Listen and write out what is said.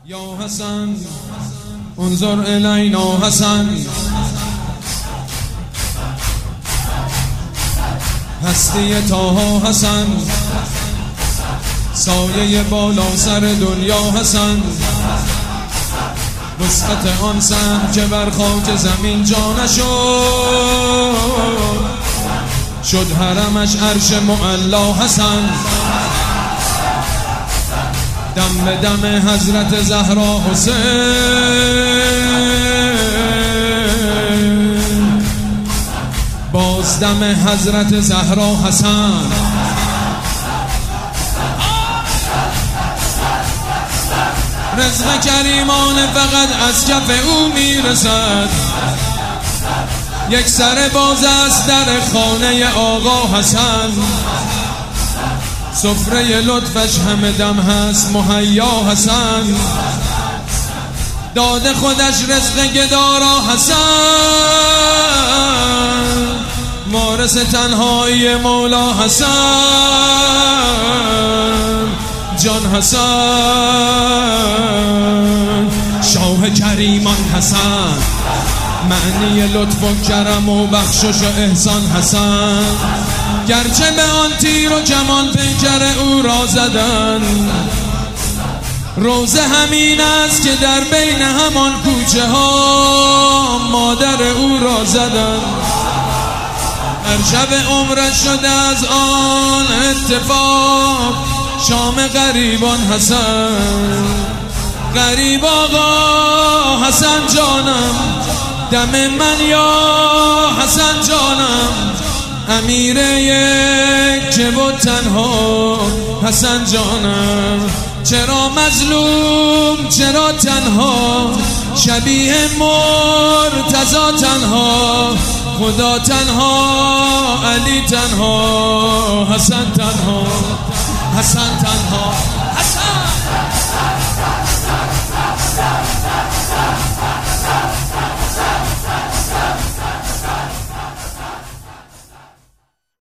یا حسن انظر الینا حسن، هستی طه حسن، سایه بالا سر دنیا حسن، وسعت آن سن که بر خاک زمین جا نشد، شد حرمش عرش معلا حسن، دم به دم حضرت زهرا حسین، باز دم حضرت زهرا حسن، رزق کریمان فقط از کف او میرسد، یک سر باز است در خانه آقا حسن، سفره لطفش همه دم هست مهیا حسن، داده خودش رزق گدارا حسن، وارث تنهایی مولا حسن، جان حسن، شاه کریمان حسن، معنی لطف و کرم و بخشش و احسان حسن، گرچه به آن تیر و کمان پیکر او را زدن، روزه همین است که در بین همان کوچه ها مادر او را زدن، هر شب عمرش شده از آن اتفاق شام غریبان حسن، غریب آقا حسن جانم، دم من یا حسن جانم، امیر یک و تنها حسن جانم، چرا مظلوم چرا تنها، شبیه مرتضی تنها، خدا تنها، علی تنها، حسن تنها، حسن تنها، حسن